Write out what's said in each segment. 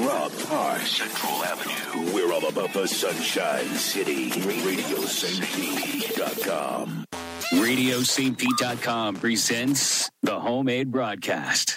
Rob Park, Central Avenue. We're all about the Sunshine City. RadioSt.com. RadioSt.com presents the Homemade Broadcast.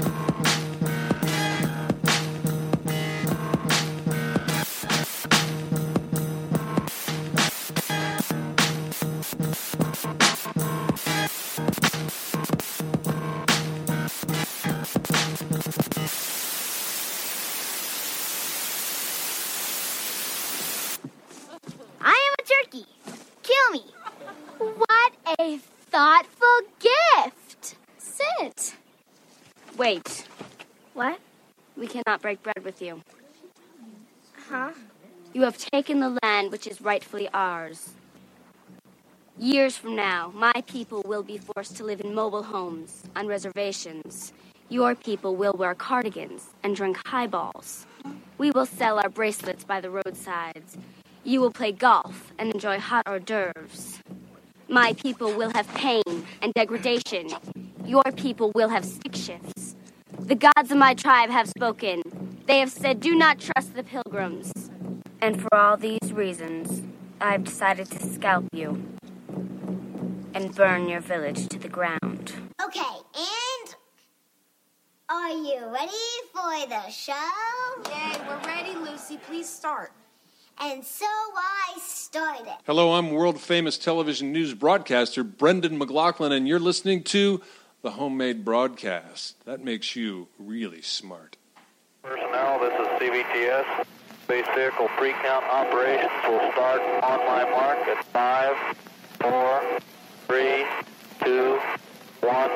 Thoughtful gift. Sit. Wait. What? We cannot break bread with you. Huh? You have taken the land which is rightfully ours. Years from now, my people will be forced to live in mobile homes, on reservations. Your people will wear cardigans and drink highballs. We will sell our bracelets by the roadsides. You will play golf and enjoy hot hors d'oeuvres. My people will have pain and degradation. Your people will have stick shifts. The gods of my tribe have spoken. They have said, do not trust the pilgrims. And for all these reasons, I've decided to scalp you and burn your village to the ground. Okay, and are you ready for the show? Yay, we're ready, Lucy. Please start. And so I started. Hello, I'm world-famous television news broadcaster Brendan McLaughlin, and you're listening to the Homemade Broadcast. That makes you really smart. Personnel, this is CVTS. Space vehicle pre-count operations will start on my mark at 5, 4, 3, 2, 1.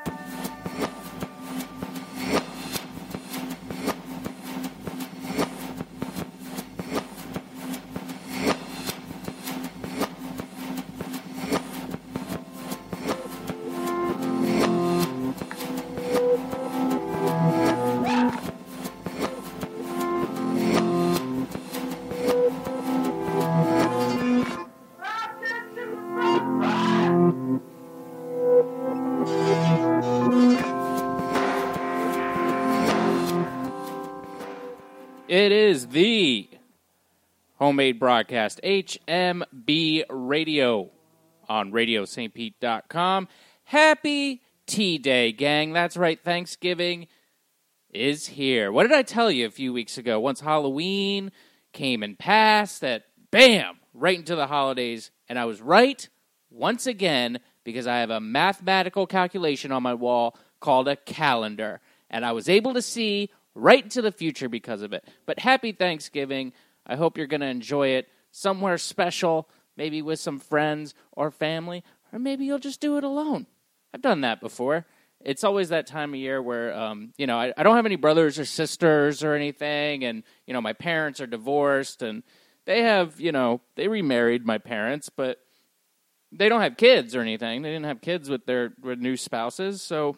It is the Homemade Broadcast, HMB Radio, on RadioSt.com. Happy T-Day, gang. That's right, Thanksgiving is here. What did I tell you a few weeks ago? Once Halloween came and passed, that bam, right into the holidays. And I was right once again because I have a mathematical calculation on my wall called a calendar. And I was able to see right into the future because of it. But happy Thanksgiving. I hope you're going to enjoy it somewhere special, maybe with some friends or family, or maybe you'll just do it alone. I've done that before. It's always that time of year where, I don't have any brothers or sisters or anything, and, my parents are divorced, and they have, they remarried, my parents, but they don't have kids or anything. They didn't have kids with their new spouses, so,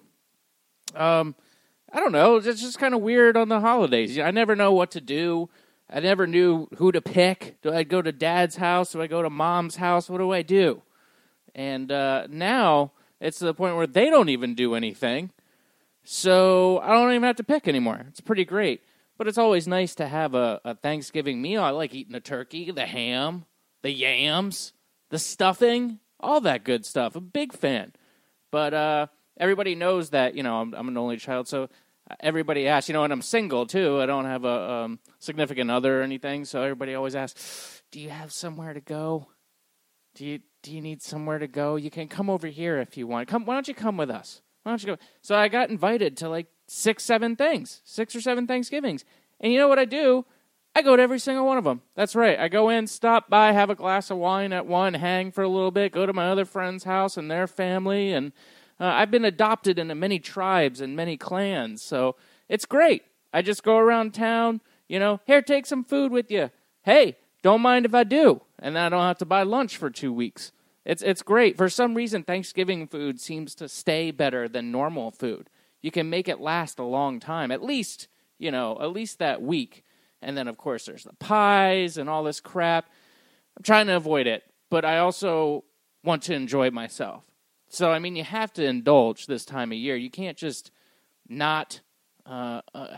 I don't know. It's just kind of weird on the holidays. I never know what to do. I never knew who to pick. Do I go to Dad's house? Do I go to Mom's house? What do I do? And now it's to the point where they don't even do anything. So I don't even have to pick anymore. It's pretty great. But it's always nice to have a Thanksgiving meal. I like eating the turkey, the ham, the yams, the stuffing, all that good stuff. I'm a big fan. But everybody knows that, I'm an only child, so everybody asks, and I'm single, too. I don't have a significant other or anything, so everybody always asks, do you have somewhere to go? Do you need somewhere to go? You can come over here if you want. Why don't you come with us? Why don't you go? So I got invited to like 6 or 7 Thanksgivings. And you know what I do? I go to every single one of them. That's right. I go in, stop by, have a glass of wine at one, hang for a little bit, go to my other friend's house and their family, and I've been adopted into many tribes and many clans, so it's great. I just go around town, here, take some food with you. Hey, don't mind if I do, and then I don't have to buy lunch for 2 weeks. It's great. For some reason, Thanksgiving food seems to stay better than normal food. You can make it last a long time, at least that week. And then, of course, there's the pies and all this crap. I'm trying to avoid it, but I also want to enjoy myself. So, you have to indulge this time of year. You can't just not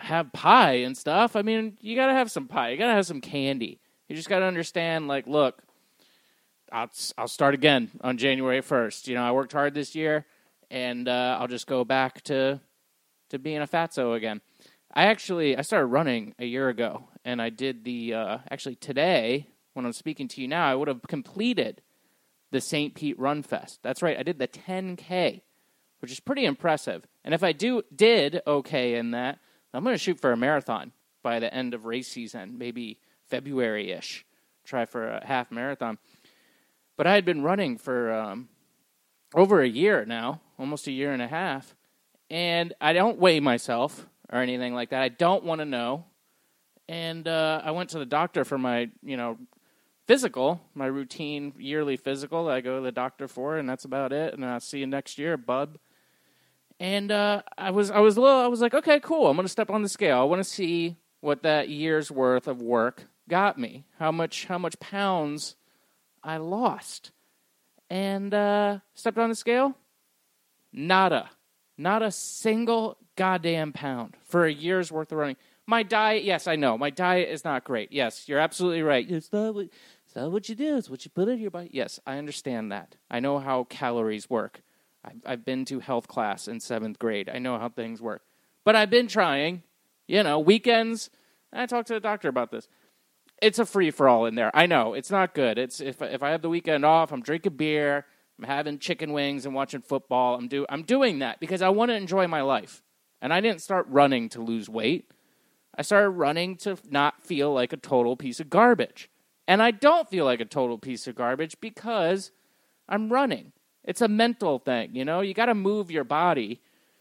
have pie and stuff. I mean, you got to have some pie. You got to have some candy. You just got to understand, like, look, I'll start again on January 1st. You know, I worked hard this year, and I'll just go back to being a fatso again. I started running a year ago, and I did actually today, when I'm speaking to you now, I would have completed the St. Pete Run Fest. That's right, I did the 10K, which is pretty impressive. And if I did okay in that, I'm going to shoot for a marathon by the end of race season, maybe February-ish. Try for a half marathon. But I had been running for over a year now, almost a year and a half, and I don't weigh myself or anything like that. I don't want to know. And I went to the doctor for my, physical, my routine yearly physical that I go to the doctor for, and that's about it. And I'll see you next year, bub. And I was like, okay, cool. I'm going to step on the scale. I want to see what that year's worth of work got me. How much pounds I lost. And stepped on the scale. Nada. Not a single goddamn pound for a year's worth of running. My diet, yes, I know. My diet is not great. Yes, you're absolutely right. It's not what you do. It's what you put in your body. Yes, I understand that. I know how calories work. I've been to health class in 7th grade. I know how things work. But I've been trying, weekends. I talked to the doctor about this. It's a free-for-all in there. I know. It's not good. It's if I have the weekend off, I'm drinking beer, I'm having chicken wings and watching football. I'm doing that because I want to enjoy my life. And I didn't start running to lose weight. I started running to not feel like a total piece of garbage. And I don't feel like a total piece of garbage because I'm running. It's a mental thing, You got to move your body.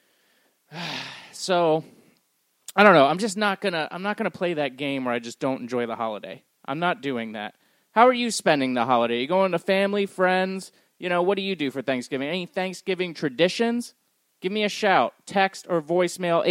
So, I don't know. I'm not gonna play that game where I just don't enjoy the holiday. I'm not doing that. How are you spending the holiday? You going to family, friends? What do you do for Thanksgiving? Any Thanksgiving traditions? Give me a shout. Text or voicemail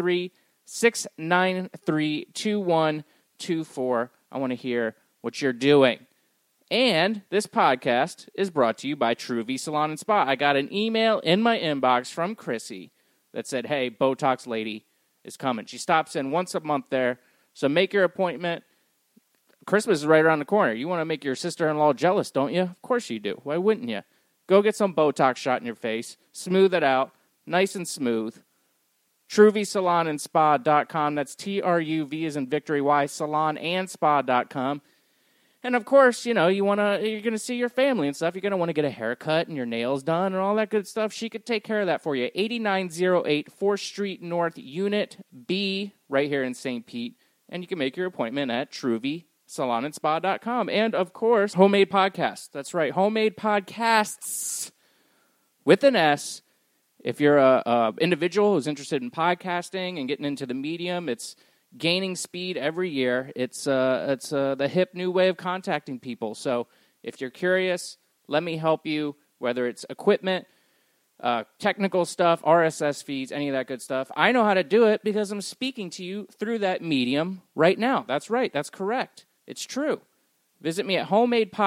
813-693-2124. I want to hear what you're doing. And this podcast is brought to you by True V Salon and Spa. I got an email in my inbox from Chrissy that said, hey, Botox lady is coming. She stops in once a month there, so make your appointment. Christmas is right around the corner. You want to make your sister-in-law jealous, don't you? Of course you do. Why wouldn't you? Go get some Botox shot in your face. Smooth it out. Nice and smooth. TruVSalonandSpa.com. That's T-R-U-V as in Victory Y, salonandspa.com. And, of course, you're going to see your family and stuff. You're going to want to get a haircut and your nails done and all that good stuff. She could take care of that for you. 8908 4th Street North, Unit B, right here in St. Pete. And you can make your appointment at TruVSalonandSpa.com. And, of course, Homemade Podcasts. That's right, Homemade Podcasts with an S. If you're a individual who's interested in podcasting and getting into the medium, it's gaining speed every year. It's the hip new way of contacting people. So if you're curious, let me help you, whether it's equipment, technical stuff, RSS feeds, any of that good stuff. I know how to do it because I'm speaking to you through that medium right now. That's right. That's correct. It's true. Visit me at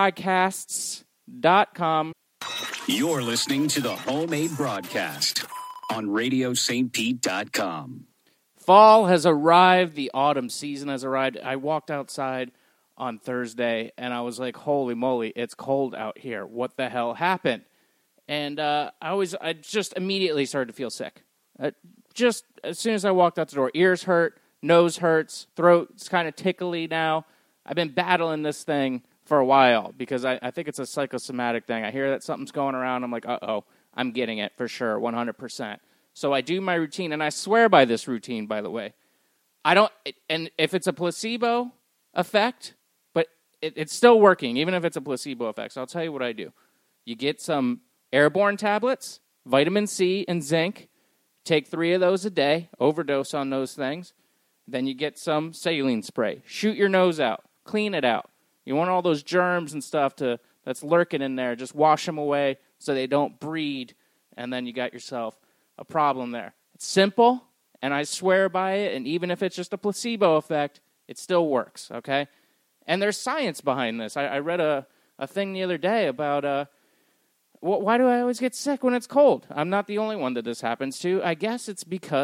homemadepodcasts.com. You're listening to the Homemade Broadcast on RadioSt.Pete.com. Fall has arrived. The autumn season has arrived. I walked outside on Thursday, and I was like, holy moly, it's cold out here. What the hell happened? And I just immediately started to feel sick. Just as soon as I walked out the door, ears hurt, nose hurts, throat's kind of tickly now. I've been battling this thing for a while because I think it's a psychosomatic thing. I hear that something's going around. I'm like, uh-oh, I'm getting it for sure, 100%. So I do my routine, and I swear by this routine, by the way. And if it's a placebo effect, but it's still working, even if it's a placebo effect. So I'll tell you what I do. You get some airborne tablets, vitamin C and zinc. Take 3 of those a day, overdose on those things. Then you get some saline spray. Shoot your nose out. Clean it out. You want all those germs and stuff that's lurking in there. Just wash them away so they don't breed, and then you got yourself a problem there. It's simple, and I swear by it, and even if it's just a placebo effect, it still works, okay? And there's science behind this. I read a thing the other day about why do I always get sick when it's cold? I'm not the only one that this happens to. I guess it's because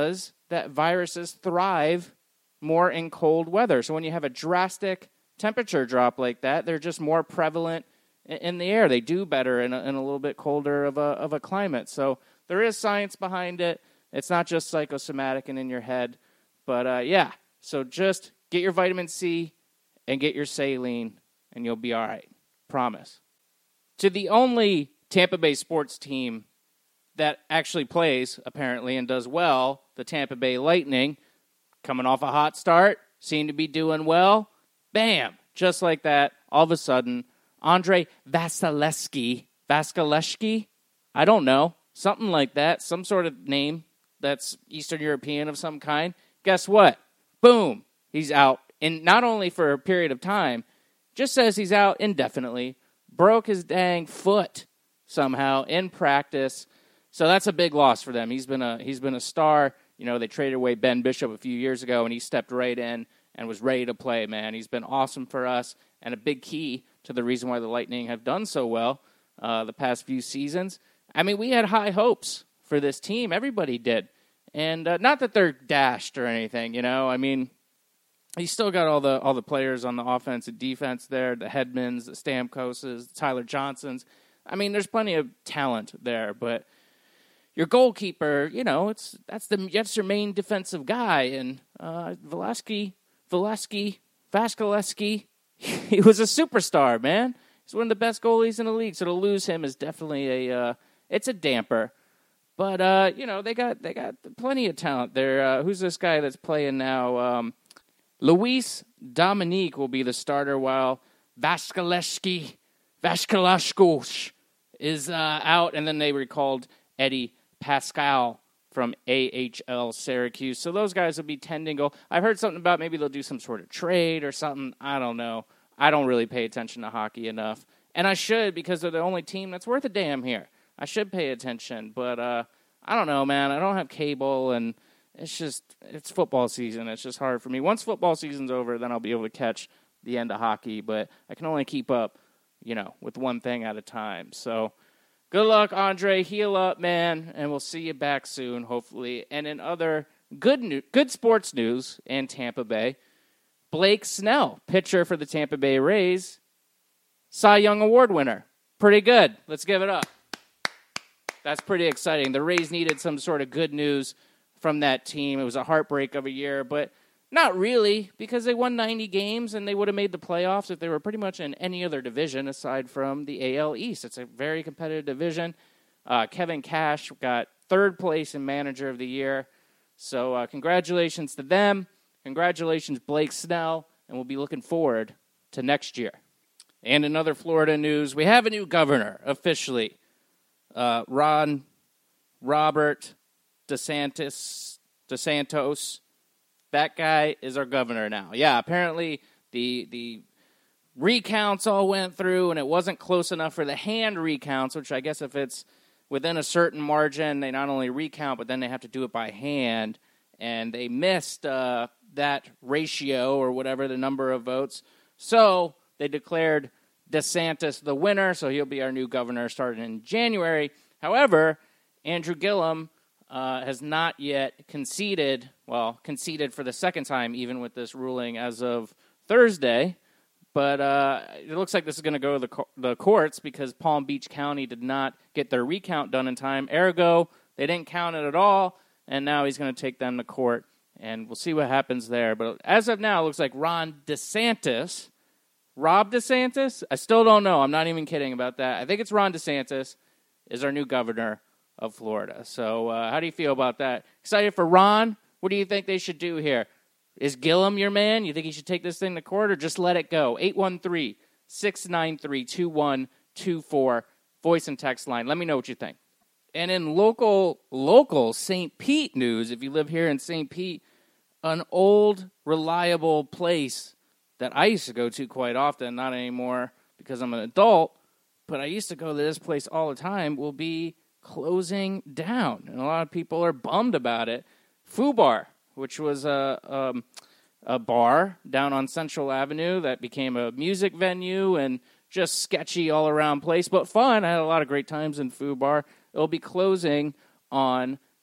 that viruses thrive more in cold weather. So when you have a drastic temperature drop like that, they're just more prevalent in the air. They do better in a little bit colder of a climate. So there is science behind it. It's not just psychosomatic and in your head. But yeah, so just get your vitamin C and get your saline, and you'll be all right. Promise. To the only Tampa Bay sports team that actually plays, apparently, and does well, the Tampa Bay Lightning, coming off a hot start, seem to be doing well. Bam! Just like that, all of a sudden, Andre Vasilevskiy, I don't know, something like that, some sort of name that's Eastern European of some kind. Guess what? Boom! He's out, and not only for a period of time, just says he's out indefinitely, broke his dang foot somehow in practice. So that's a big loss for them. He's been a star. You know, they traded away Ben Bishop a few years ago, and he stepped right in and was ready to play, man. He's been awesome for us and a big key to the reason why the Lightning have done so well the past few seasons. I mean, we had high hopes for this team. Everybody did. And not that they're dashed or anything, you know. I mean, he's still got all the players on the offense and defense there, the Hedmans, the Stamkoses, Tyler Johnsons. I mean, there's plenty of talent there, but your goalkeeper, you know, that's your main defensive guy. And Vasilevskiy, he was a superstar, man. He's one of the best goalies in the league. So to lose him is definitely it's a damper. But you know, they got plenty of talent there. Who's this guy that's playing now? Luis Dominique will be the starter while Vasilevskiy is out, and then they recalled Eddie Pascal from AHL Syracuse. So those guys will be tending goal. I've heard something about maybe they'll do some sort of trade or something. I don't know. I don't really pay attention to hockey enough. And I should, because they're the only team that's worth a damn here. I should pay attention. But I don't know, man. I don't have cable, and it's football season. It's just hard for me. Once football season's over, then I'll be able to catch the end of hockey. But I can only keep up, you know, with one thing at a time. So good luck, Andre. Heal up, man, and we'll see you back soon, hopefully. And in other good sports news in Tampa Bay, Blake Snell, pitcher for the Tampa Bay Rays, Cy Young Award winner. Pretty good. Let's give it up. That's pretty exciting. The Rays needed some sort of good news from that team. It was a heartbreak of a year, but not really, because they won 90 games and they would have made the playoffs if they were pretty much in any other division aside from the AL East. It's a very competitive division. Kevin Cash got third place in Manager of the Year. So congratulations to them. Congratulations, Blake Snell. And we'll be looking forward to next year. And in other Florida news, we have a new governor officially. Robert DeSantis. That guy is our governor now. Yeah, apparently the recounts all went through, and it wasn't close enough for the hand recounts, which I guess if it's within a certain margin, they not only recount, but then they have to do it by hand. And they missed that ratio or whatever, the number of votes. So they declared DeSantis the winner, so he'll be our new governor starting in January. However, Andrew Gillum has not yet conceded for the second time, even with this ruling as of Thursday. But it looks like this is going to go to the courts because Palm Beach County did not get their recount done in time. Ergo, they didn't count it at all, and now he's going to take them to court, and we'll see what happens there. But as of now, it looks like Rob DeSantis, I still don't know. I'm not even kidding about that. I think it's Ron DeSantis is our new governor of Florida. So how do you feel about that? Excited for Ron? What do you think they should do here? Is Gillum your man? You think he should take this thing to court or just let it go? 813-693-2124. Voice and text line. Let me know what you think. And in local St. Pete news, if you live here in St. Pete, an old, reliable place that I used to go to quite often, not anymore because I'm an adult, but I used to go to this place all the time, will be closing down. And a lot of people are bummed about it. Fubar, which was a bar down on Central Avenue that became a music venue and just sketchy all-around place, but fun. I had a lot of great times in Fubar. It'll be closing on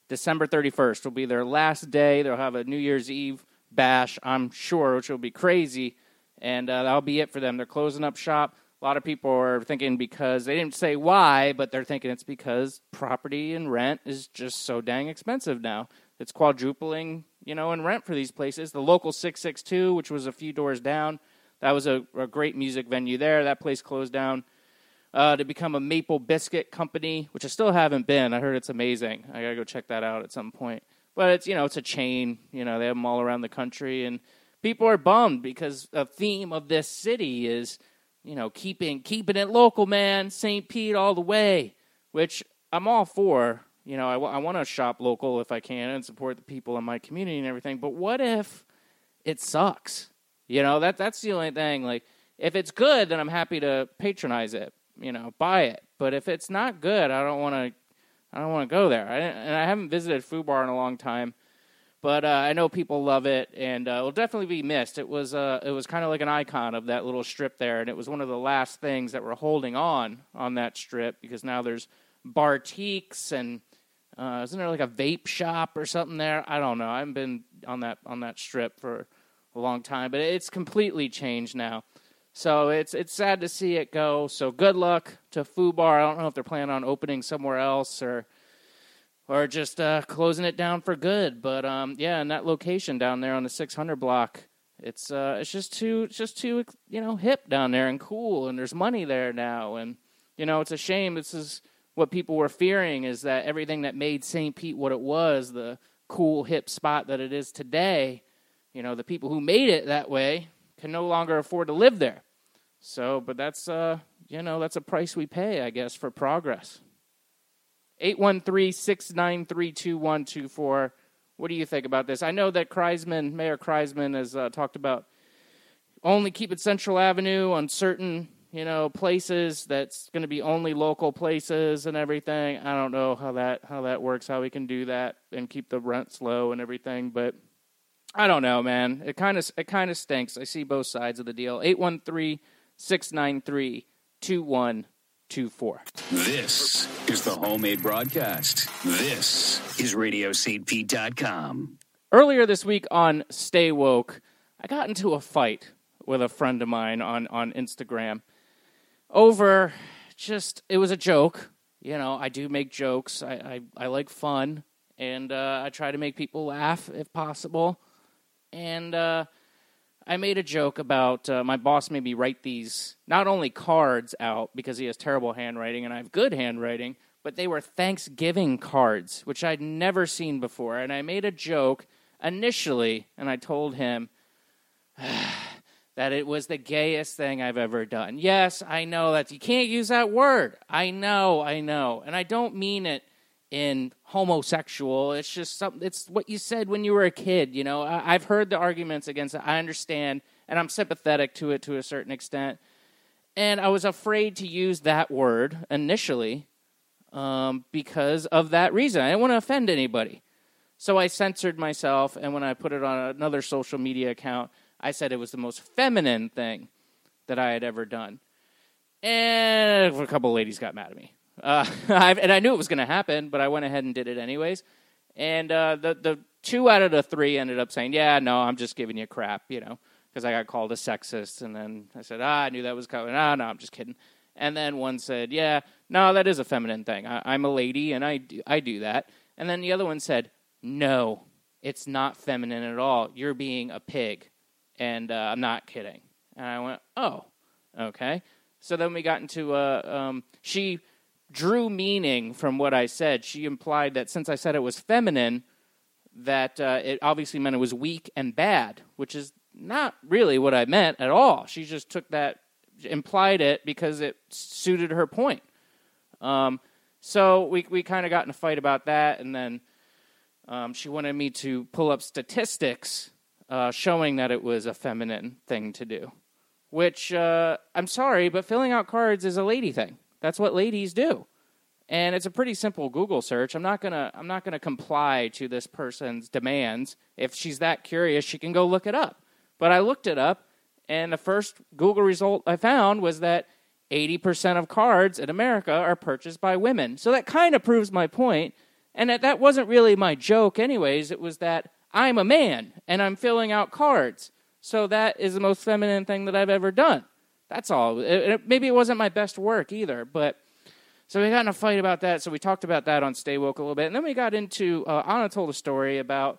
December 31st will be their last day. They'll have a New Year's Eve bash, I'm sure, which will be crazy. And that'll be it for them. They're closing up shop. A lot of people are thinking because, they didn't say why, but they're thinking it's because property and rent is just so dang expensive now. It's quadrupling, in rent for these places. The local 662, which was a few doors down, that was a great music venue there. That place closed down to become a Maple Biscuit Company, which I still haven't been. I heard it's amazing. I got to go check that out at some point. But it's, it's a chain. They have them all around the country. And people are bummed because a theme of this city is, keeping it local, man. St. Pete all the way, which I'm all for. I want to shop local if I can and support the people in my community and everything. But what if it sucks? That's the only thing. Like, if it's good, then I'm happy to patronize it. Buy it. But if it's not good, I don't want to go there. I haven't visited Foo Bar in a long time, but I know people love it, and it'll definitely be missed. It was kind of like an icon of that little strip there, and it was one of the last things that were holding on that strip, because now there's Bartiques and isn't there like a vape shop or something there? I don't know. I haven't been on that strip for a long time, but it's completely changed now. So it's sad to see it go. So good luck to Foo Bar. I don't know if they're planning on opening somewhere else or just closing it down for good. But in that location down there on the 600 block, it's just too hip down there and cool, and there's money there now. And it's a shame. This is what people were fearing, is that everything that made St. Pete what it was, the cool hip spot that it is today, the people who made it that way can no longer afford to live there. So, but that's that's a price we pay, I guess, for progress. 813-693-2124. What do you think about this? I know that Mayor Kreisman has talked about only keeping Central Avenue on certain, places. That's going to be only local places and everything. I don't know how that works, how we can do that and keep the rents low and everything, but I don't know, man. It kind of stinks. I see both sides of the deal. 813-693-2124. This is the Homemade Broadcast. This is RadioSt.Pete.com. Earlier this week on Stay Woke, I got into a fight with a friend of mine on Instagram over it was a joke. I do make jokes. I like fun, and I try to make people laugh if possible. And I made a joke about my boss made me write these, not only cards out because he has terrible handwriting and I have good handwriting, but they were Thanksgiving cards, which I'd never seen before. And I made a joke initially, and I told him that it was the gayest thing I've ever done. Yes, I know that you can't use that word. I know. And I don't mean it in homosexual. It's just something. It's what you said when you were a kid. I've heard the arguments against it. I understand, and I'm sympathetic to it to a certain extent. And I was afraid to use that word initially because of that reason. I didn't want to offend anybody. So I censored myself, and when I put it on another social media account, I said it was the most feminine thing that I had ever done. And a couple of ladies got mad at me. And I knew it was going to happen, but I went ahead and did it anyways. And the 2 out of the 3 ended up saying, yeah, no, I'm just giving you crap, because I got called a sexist. And then I said, I knew that was coming. No, I'm just kidding. And then one said, yeah, no, that is a feminine thing. I'm a lady, and I do that. And then the other one said, no, it's not feminine at all. You're being a pig. And I'm not kidding. And I went, oh, okay. So then we got into she drew meaning from what I said. She implied that since I said it was feminine, that it obviously meant it was weak and bad, which is not really what I meant at all. She just took that, implied it because it suited her point. So we kind of got in a fight about that, and then she wanted me to pull up statistics showing that it was a feminine thing to do, which I'm sorry, but filling out cards is a lady thing. That's what ladies do. And it's a pretty simple Google search. I'm not gonna comply to this person's demands. If she's that curious, she can go look it up. But I looked it up, and the first Google result I found was that 80% of cards in America are purchased by women. So that kind of proves my point And that wasn't really my joke anyways. It was that I'm a man, and I'm filling out cards. So that is the most feminine thing that I've ever done. That's all. Maybe it wasn't my best work either, but... So we got in a fight about that, so we talked about that on Stay Woke a little bit. And then we got into, Anna told a story about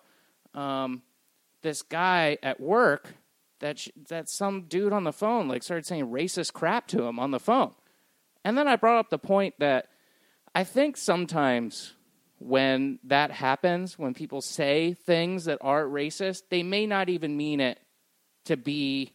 this guy at work that some dude on the phone started saying racist crap to him on the phone. And then I brought up the point that I think sometimes when that happens, when people say things that are racist, they may not even mean it to be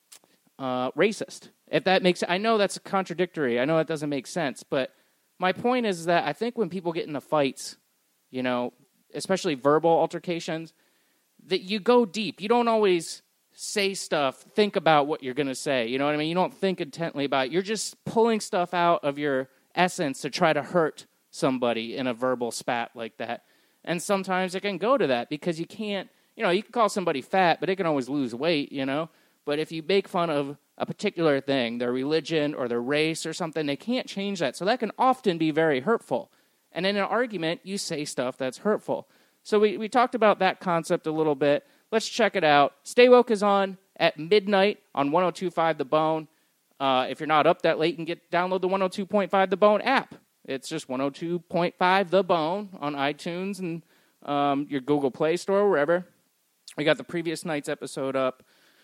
racist. If that makes, I know that's contradictory. I know that doesn't make sense, but my point is that I think when people get into fights, especially verbal altercations, that you go deep. You don't always say stuff, think about what you're going to say. You know what I mean? You don't think intently about it. You're just pulling stuff out of your essence to try to hurt somebody in a verbal spat like that. And sometimes it can go to that because you can't, you can call somebody fat, but they can always lose weight, But if you make fun of a particular thing, their religion or their race or something, they can't change that. So that can often be very hurtful. And in an argument, you say stuff that's hurtful. So we talked about that concept a little bit. Let's check it out. Stay Woke is on at midnight on 102.5 The Bone. If you're not up that late, you can download the 102.5 The Bone app. It's just 102.5 The Bone on iTunes and your Google Play Store, wherever. We got the previous night's episode up.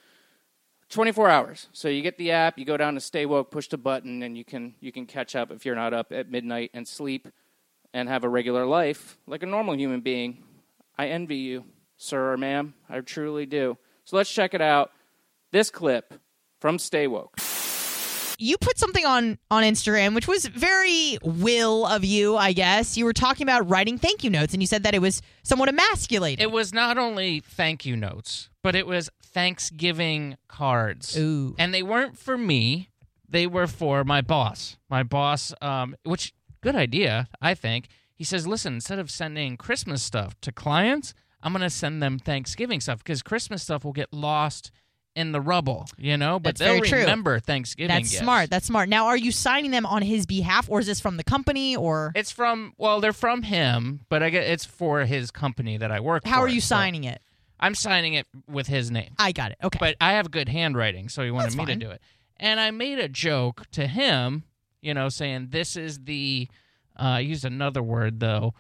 24 hours. So you get the app, you go down to Stay Woke, push the button, and you can catch up if you're not up at midnight and sleep and have a regular life like a normal human being. I envy you, sir or ma'am. I truly do. So let's check it out. This clip from Stay Woke. You put something on Instagram, which was very Will of you, I guess. You were talking about writing thank you notes, and you said that it was somewhat emasculating. It was not only thank you notes, but it was Thanksgiving cards. Ooh. And they weren't for me. They were for my boss. My boss, which, good idea, I think. He says, listen, instead of sending Christmas stuff to clients, I'm going to send them Thanksgiving stuff because Christmas stuff will get lost in the rubble, But That's they'll very true. remember Thanksgiving That's gifts. smart. That's smart. Now, are you signing them on his behalf, or is this from the company, or? It's from, they're from him, but I guess it's for his company that I work for. How are you signing it? I'm signing it with his name. I got it. Okay. But I have good handwriting, so he wanted That's me fine. to do it. And I made a joke to him, saying this is the, I used another word, though,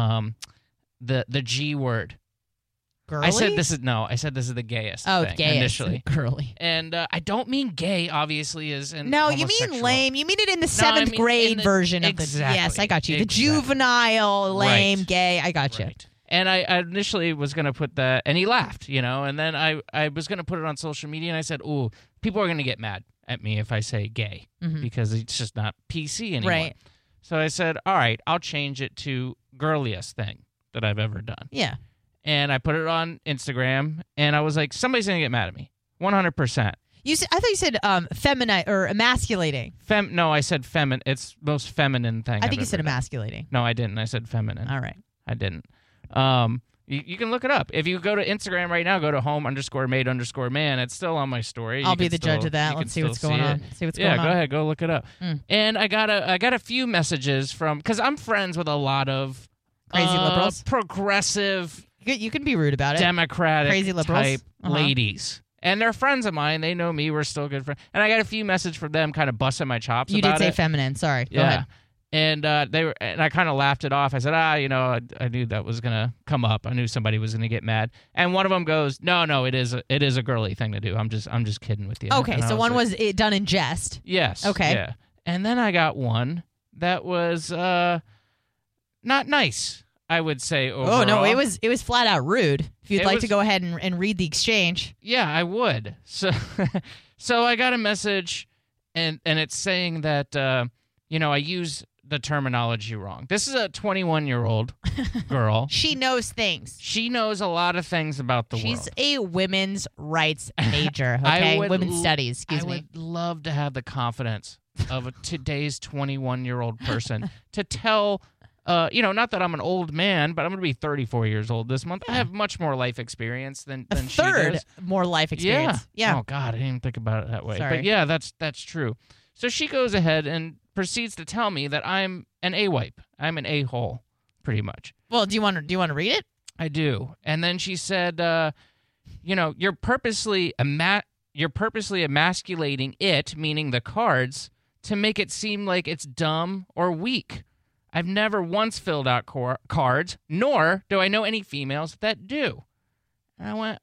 the G word. Girly? I said this is the gayest thing gayest. initially. Girly. And I don't mean gay, obviously, as in No, you mean homosexual. lame. You mean it in the No, I seventh mean grade in the- version of the. exactly, Yes, I got you. The exactly. juvenile, lame, Right. gay. I got you. Right. And I initially was going to put that, and he laughed, and then I was going to put it on social media, and I said, ooh, people are going to get mad at me if I say gay, because it's just not PC anymore. Right. So I said, all right, I'll change it to girliest thing that I've ever done. Yeah. And I put it on Instagram, and I was like, somebody's going to get mad at me, 100%. I thought you said feminine or emasculating. No, I said feminine. It's most feminine thing I think I've you said ever done. emasculating. No, I didn't. I said feminine. All right. I didn't. You can look it up. If you go to Instagram right now, go to home_made_man. It's still on my story. I'll You be can the judge still- of that. you Let's can see what's still going see on. it. See what's going on. Yeah, go ahead. Go look it up. And I got a few messages from, because I'm friends with a lot of Crazy liberals? progressive, You can be rude about it. Democratic Crazy liberals? type ladies. And they're friends of mine. They know me. We're still good friends. And I got a few messages from them kind of busting my chops You about did say it. feminine. Sorry. Go Yeah. ahead. And I kind of laughed it off. I said, I knew that was gonna come up. I knew somebody was gonna get mad. And one of them goes, no, it is a girly thing to do. I'm just kidding with you. Okay, And I so one like, was done in jest. yes, Okay. yeah. And then I got one that was not nice, I would say. Overall. Oh no, it was flat out rude. If you'd It like was- to go ahead and read the exchange. Yeah, I would. So, so I got a message, and it's saying that I use the terminology wrong. This is a 21-year-old girl. She knows things. She knows a lot of things about the She's world. a women's rights major. I Okay, would women's l- studies. Excuse I me. would love to have the confidence of today's 21-year-old person to tell. Not that I'm an old man, but I'm going to be 34 years old this month. I have much more life experience than A she third does. more life experience. Yeah. Oh God, I didn't even think about it that way. Sorry. But yeah, that's true. So she goes ahead and proceeds to tell me that I'm an A-wipe. I'm an a-hole, pretty much. Well, do you want to read it? I do. And then she said, you're purposely emasculating it, meaning the cards, to make it seem like it's dumb or weak. I've never once filled out cards, nor do I know any females that do. And I went,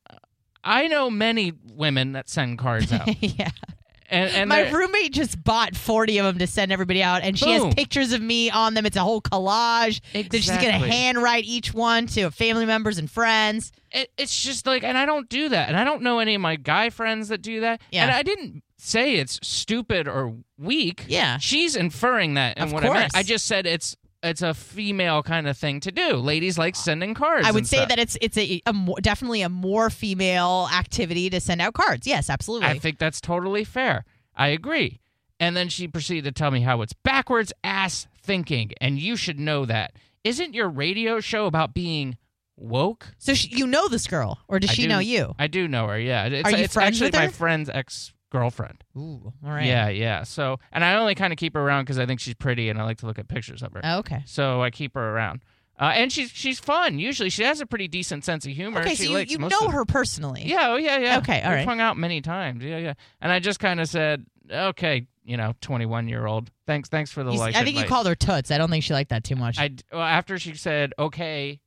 I know many women that send cards out. Yeah. And my roommate just bought 40 of them to send everybody out, and she has pictures of me on them. It's a whole collage. Exactly. Then she's going to handwrite each one to family members and friends. It's just like, and I don't do that. And I don't know any of my guy friends that do that. Yeah. And I didn't say it's stupid or weak. Yeah. She's inferring that. And Of what I meant, course. I just said it's a female kind of thing to do. Ladies like sending cards. I would and say stuff. that it's definitely a more female activity to send out cards. Yes, absolutely. I think that's totally fair. I agree. And then she proceeded to tell me how it's backwards ass thinking, and you should know that. Isn't your radio show about being woke? So you know this girl, or does she know you? I do know her, yeah. Are you it's friends actually with her? my friend's ex-girlfriend. Ooh, all right. Yeah. So, and I only kind of keep her around because I think she's pretty and I like to look at pictures of her. Oh, okay. So I keep her around. And she's fun. Usually she has a pretty decent sense of humor. Okay, she so likes you most know of- her personally. Yeah, yeah. Okay, all We've right. hung out many times. Yeah. And I just kind of said, okay, 21-year-old. Thanks for the I think you called her Toots. I don't think she liked that too much. After she said, okay,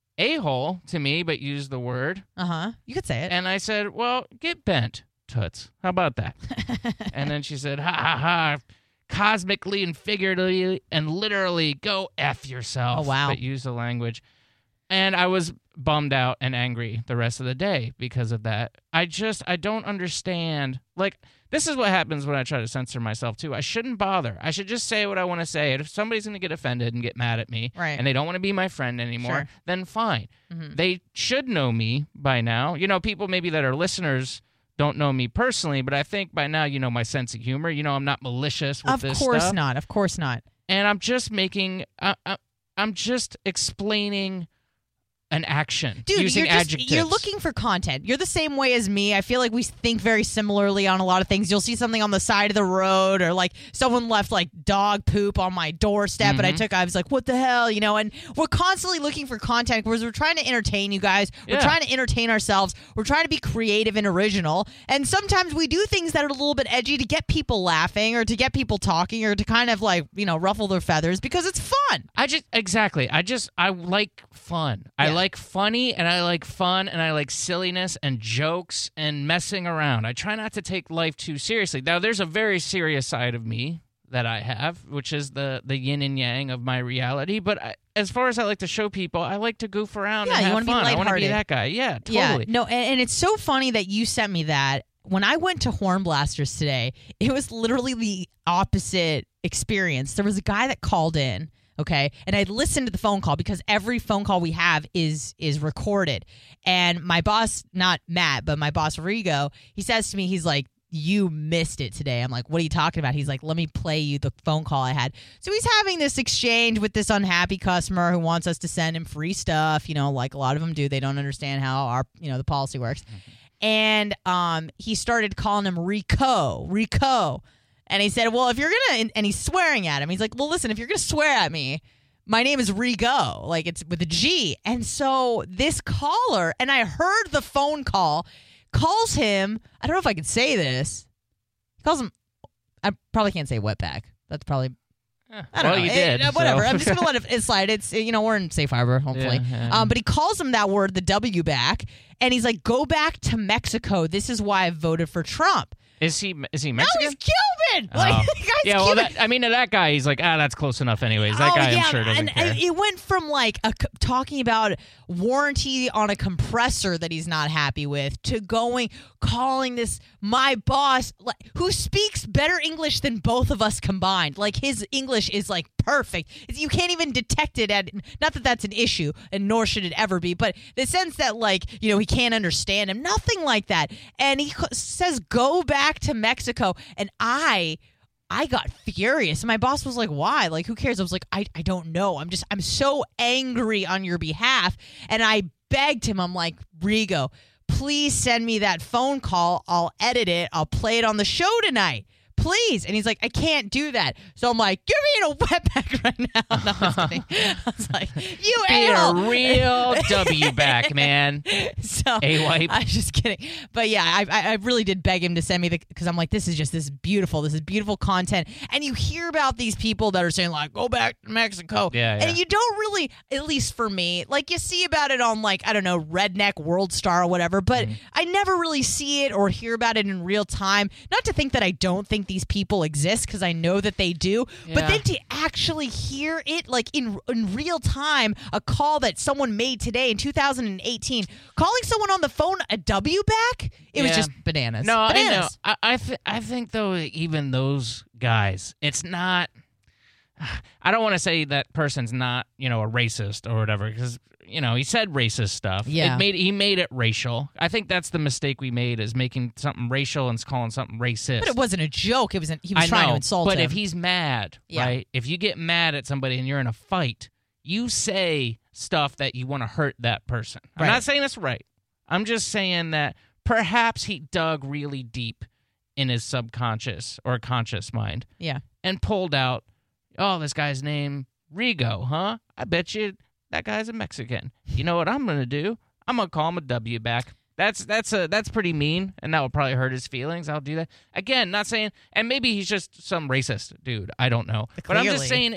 a-hole to me, but used the word. Uh-huh. You could say it. And I said, well, get bent, Toots. How about that? And then she said, ha, ha, ha, cosmically and figuratively and literally go F yourself. Oh, wow. But use the language. And I was bummed out and angry the rest of the day because of that. I don't understand. Like, this is what happens when I try to censor myself, too. I shouldn't bother. I should just say what I want to say. And if somebody's going to get offended and get mad at me, Right. and they don't want to be my friend anymore, Sure. then fine. Mhm. They should know me by now. People maybe that are listeners don't know me personally, but I think by now you know my sense of humor. I'm not malicious with this stuff. Of course not. And I'm just I'm just explaining an action Dude, using adjectives. you're looking for content. You're the same way as me. I feel like we think very similarly on a lot of things. You'll see something on the side of the road, or like someone left like dog poop on my doorstep, and I was like, what the hell, and we're constantly looking for content because we're trying to entertain you guys. We're trying to entertain ourselves. We're trying to be creative and original. And sometimes we do things that are a little bit edgy to get people laughing, or to get people talking, or to kind of like, ruffle their feathers because it's fun. I like fun. I like funny, and I like fun, and I like silliness and jokes and messing around. I try not to take life too seriously. Now, there's a very serious side of me that I have, which is the yin and yang of my reality. But as far as I like to show people, I like to goof around and have wanna be fun. I want to be lighthearted. that guy. Yeah, totally. Yeah, no, and it's so funny that you sent me that. When I went to Horn Blasters today, it was literally the opposite experience. There was a guy that called in, okay, and I listened to the phone call because every phone call we have is recorded. And my boss, not Matt, but my boss Rigo, he says to me, he's like, you missed it today. I'm like, what are you talking about? He's like, let me play you the phone call I had. So he's having this exchange with this unhappy customer who wants us to send him free stuff, like a lot of them do. They don't understand how our, the policy works. And he started calling him Rico. And he said, well, if you're going to, and he's swearing at him. He's like, well, listen, if you're going to swear at me, my name is Rigo. Like, it's with a G. And so this caller, and I heard the phone call, calls him, I don't know if I can say this. He calls him, I probably can't say wetback. That's probably, I don't know. You did. Whatever. So. I'm just going to let it slide. It's, we're in safe harbor, hopefully. Yeah. But he calls him that word, the W back, and he's like, go back to Mexico. This is why I voted for Trump. Is he Mexican? No, he's Cuban. Like, the guy's yeah, well, Cuban. that guy, he's like, that's close enough anyways. That guy, I'm sure, doesn't care. It went from like talking about warranty on a compressor that he's not happy with to calling this my boss, who speaks better English than both of us combined. Like, his English is like perfect. You can't even detect it not that that's an issue, and nor should it ever be, but the sense that he can't understand him, nothing like that. And he says, go back to Mexico. And I got furious. My boss was like, why? Like, who cares? I was like, I don't know. I'm so angry on your behalf. And I begged him. I'm like, Rigo, please send me that phone call. I'll edit it. I'll play it on the show tonight. please. And he's like, I can't do that. So I'm like, give me a wetback right now. No, I was kidding. I was like, you Being a-hole. a real W back, man. So A-wipe. I was just kidding. But yeah, I really did beg him to send me because I'm like, this is beautiful content. And you hear about these people that are saying like, go back to Mexico. Yeah. And you don't really, at least for me, like you see about it on like, I don't know, Redneck World Star or whatever, but I never really see it or hear about it in real time. Not to think that I don't think these people exist, because I know that they do, but then to actually hear it like in real time, a call that someone made today in 2018, calling someone on the phone a W back, it was just bananas. No, bananas. I know. I think though, even those guys, it's not. I don't want to say that person's not, a racist or whatever, because he said racist stuff. Yeah. He made it racial. I think that's the mistake we made, is making something racial and calling something racist. But it wasn't a joke. He was trying to insult but him. if he's mad, right? If you get mad at somebody and you're in a fight, you say stuff that you want to hurt that person. I'm not saying that's right. I'm just saying that perhaps he dug really deep in his subconscious or conscious mind. Yeah. And pulled out, oh, this guy's name, Rigo, huh? I bet you that guy's a Mexican. You know what I'm going to do? I'm going to call him a W back. That's pretty mean, and that will probably hurt his feelings. I'll do that. Again, not saying, and maybe he's just some racist dude. I don't know. But I'm just saying,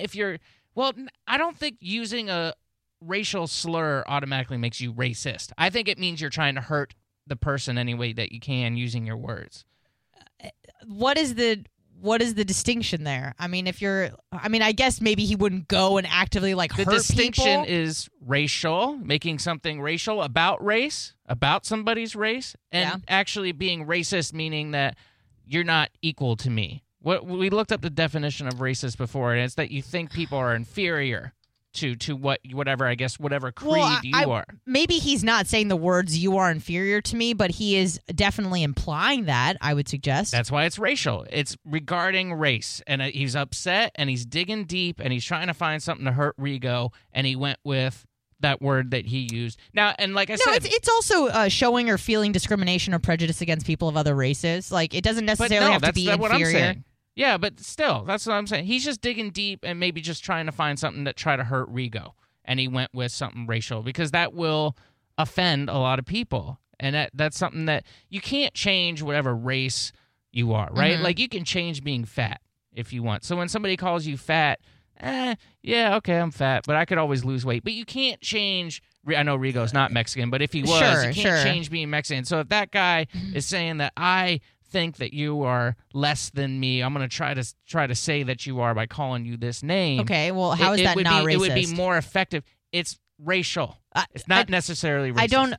I don't think using a racial slur automatically makes you racist. I think it means you're trying to hurt the person any way that you can using your words. What is the distinction there? I mean, I guess maybe he wouldn't go and actively hurt people. The distinction is racial, making something racial about race, about somebody's race, and actually being racist, meaning that you're not equal to me. We looked up the definition of racist before, and it's that you think people are inferior to whatever creed you are. Maybe he's not saying the words "you are inferior to me," but he is definitely implying that, I would suggest. That's why it's racial. It's regarding race, and he's upset, and he's digging deep, and he's trying to find something to hurt Rigo, and he went with that word that he used. Now, and like I said... it's also showing or feeling discrimination or prejudice against people of other races. Like, it doesn't necessarily have to be inferior. What I'm saying. Yeah, but still, that's what I'm saying. He's just digging deep and maybe just trying to find something that try to hurt Rigo. And he went with something racial because that will offend a lot of people. And that's something that you can't change whatever race you are, right? Mm-hmm. Like, you can change being fat if you want. So when somebody calls you fat, yeah, okay, I'm fat, but I could always lose weight. But you can't change... I know Rigo's not Mexican, but if he was, you can't change being Mexican. So if that guy is saying that I think that you are less than me, I'm going to try to say that you are by calling you this name. Okay, well, how is that not racist? It would be more effective. It's racial. It's not necessarily racist.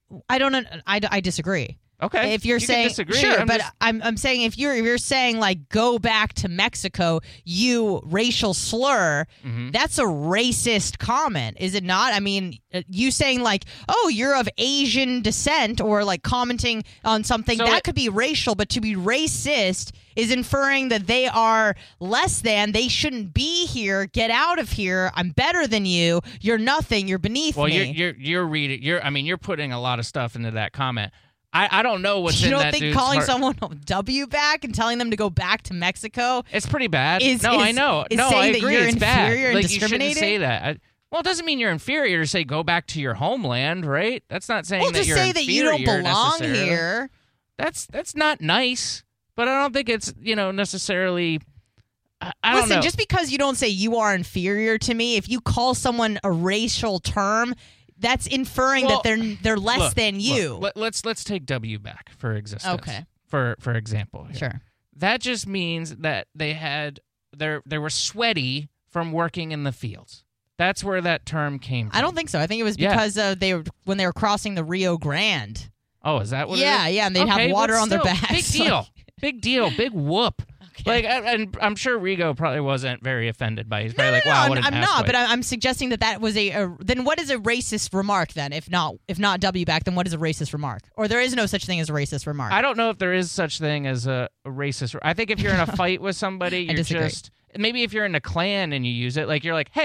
I disagree. Okay, if you're saying disagree, sure, I'm saying if you're saying like go back to Mexico, you racial slur, that's a racist comment, is it not? I mean, you saying like, oh, you're of Asian descent, or like commenting on something that could be racial, but to be racist is inferring that they are less than, they shouldn't be here, get out of here, I'm better than you, you're nothing, you're beneath me. Well, you're reading, you're putting a lot of stuff into that comment. I don't know what's in that dude's You don't think calling heart. someone a W back and telling them to go back to Mexico it's pretty bad? I know. Is no, saying I agree. That you're it's inferior bad. and like, you shouldn't discriminating? say that. Well, it doesn't mean you're inferior to say go back to your homeland, right? That's not saying that just you're say inferior that you don't belong necessarily. here. That's not nice, but I don't think it's necessarily. I don't know. Just because you don't say you are inferior to me, if you call someone a racial term, that's inferring that they're less than you. Let's take W back for existence. Okay. For example. Here. Sure. That just means that they were sweaty from working in the fields. That's where that term came from. I don't think so. I think it was because when they were crossing the Rio Grande. Oh, is that what it is? Yeah, and they'd have water on their backs. Big deal. Big deal. Big whoop. Like, and I'm sure Rigo probably wasn't very offended by it. He's probably like, wow, what an I'm asswipe. not, but I'm suggesting that was then what is a racist remark then? If not W back, then what is a racist remark? Or there is no such thing as a racist remark? I don't know if there is such thing as a racist. I think if you're in a fight with somebody, you're just maybe if you're in a clan and you use it, like you're like, hey,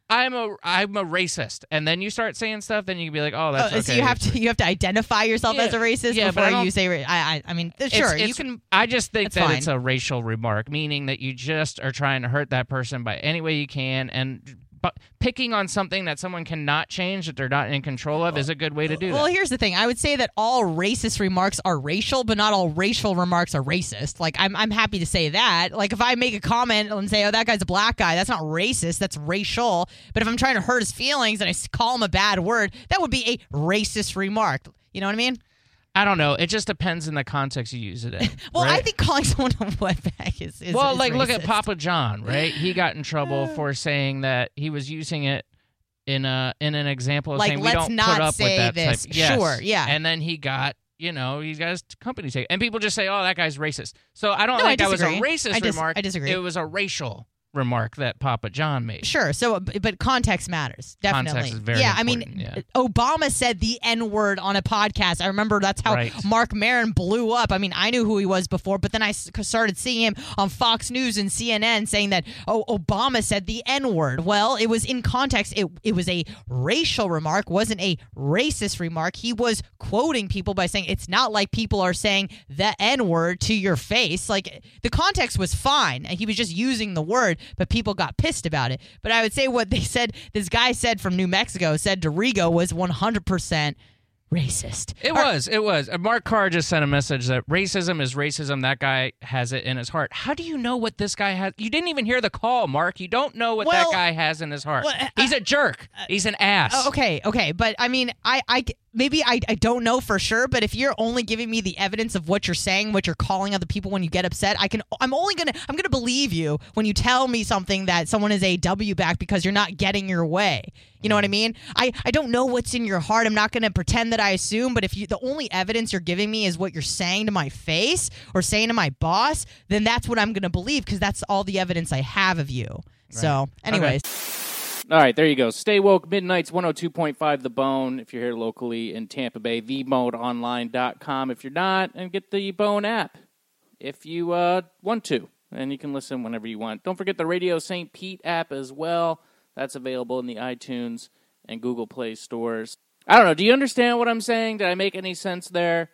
I'm a racist, and then you start saying stuff, then you can be like, oh, that's okay. So you have to identify yourself as a racist before you say. I mean, sure, you can. I just think that fine. it's a racial remark, meaning that you just are trying to hurt that person by any way you can, and picking on something that someone cannot change, that they're not in control of, is a good way to do that. Well, here's the thing. I would say that all racist remarks are racial, but not all racial remarks are racist. Like, I'm happy to say that. Like, if I make a comment and say, oh, that guy's a black guy, that's not racist. That's racial. But if I'm trying to hurt his feelings and I call him a bad word, that would be a racist remark. You know what I mean? I don't know. It just depends in the context you use it in. Well, right? I think calling someone a wetback is well, is like, look at racist. Papa John, right? He got in trouble for saying that he was using it in an example of like, saying we let's don't not put up say with that this. type. Yes. Sure, yeah. And then he got, he's got his company take, and people just say, "Oh, that guy's racist." So I don't No, think I that was a disagree. racist remark. I disagree. It was a racial remark that Papa John made. Sure. So, but context matters. Definitely. Context is very important. important, yeah. Obama said the N-word on a podcast. I remember that's how Right. Mark Maron blew up. I mean, I knew who he was before, but then I started seeing him on Fox News and CNN saying that, Obama said the N-word. Well, it was in context. It was a racial remark, wasn't a racist remark. He was quoting people by saying it's not like people are saying the N-word to your face. Like, the context was fine. He was just using the word, but people got pissed about it. But I would say what they said, this guy said from New Mexico, said to Rigo was 100% racist. It was. Mark Carr just sent a message that racism is racism. That guy has it in his heart. How do you know what this guy has? You didn't even hear the call, Mark. You don't know what that guy has in his heart. He's a jerk. He's an ass. Okay. But I mean, I don't know for sure, but if you're only giving me the evidence of what you're saying, what you're calling other people when you get upset, I'm gonna believe you when you tell me something that someone is a W back because you're not getting your way. You know what I mean? I don't know what's in your heart. I'm not gonna pretend that I assume, but if the only evidence you're giving me is what you're saying to my face or saying to my boss, then that's what I'm gonna believe because that's all the evidence I have of you. Right. So, anyways. Okay. All right, there you go. Stay woke, Midnights, 102.5 The Bone. If you're here locally in Tampa Bay, themodeonline.com. If you're not, and get the Bone app if you want to. And you can listen whenever you want. Don't forget the Radio St. Pete app as well. That's available in the iTunes and Google Play stores. I don't know. Do you understand what I'm saying? Did I make any sense there?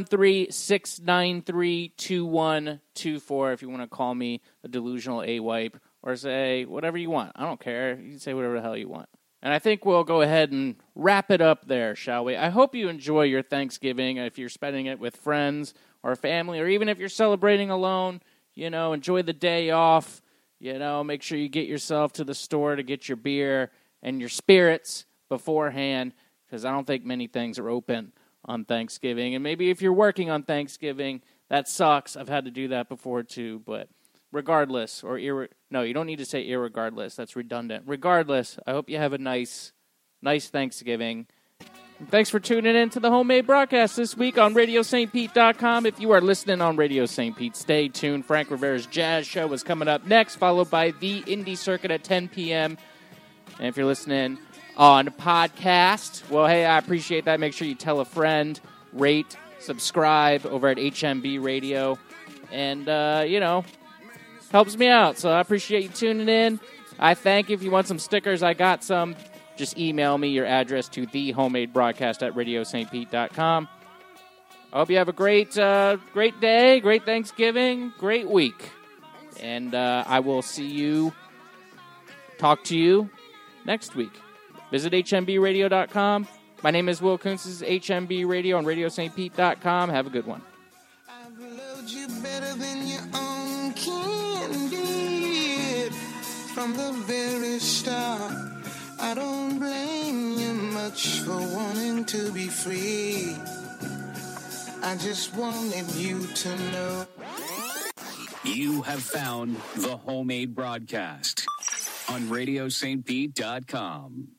813-693-2124 if you want to call me a delusional A-wipe. Or say whatever you want. I don't care. You can say whatever the hell you want. And I think we'll go ahead and wrap it up there, shall we? I hope you enjoy your Thanksgiving. If you're spending it with friends or family, or even if you're celebrating alone, enjoy the day off. Make sure you get yourself to the store to get your beer and your spirits beforehand, because I don't think many things are open on Thanksgiving. And maybe if you're working on Thanksgiving, that sucks. I've had to do that before too, but regardless, no, you don't need to say irregardless. That's redundant. Regardless, I hope you have a nice Thanksgiving. And thanks for tuning in to the Homemade Broadcast this week on RadioSt.Pete.com. If you are listening on Radio St. Pete, stay tuned. Frank Rivera's Jazz Show is coming up next, followed by the Indie Circuit at 10 p.m. And if you're listening on podcast, well, hey, I appreciate that. Make sure you tell a friend, rate, subscribe over at HMB Radio. And, helps me out, so I appreciate you tuning in. I thank you. If you want some stickers, I got some. Just email me your address to thehomemade.broadcast@radiostpete.com. I hope you have a great day, great Thanksgiving, great week. And I will talk to you next week. Visit hmbradio.com. My name is Will Kuntz. This is HMB Radio on RadioSt.Pete.com. Have a good one. I've loved you better than your own candy from the very start. I don't blame you much for wanting to be free. I just wanted you to know. You have found the Homemade Broadcast on RadioSt.Pete.com.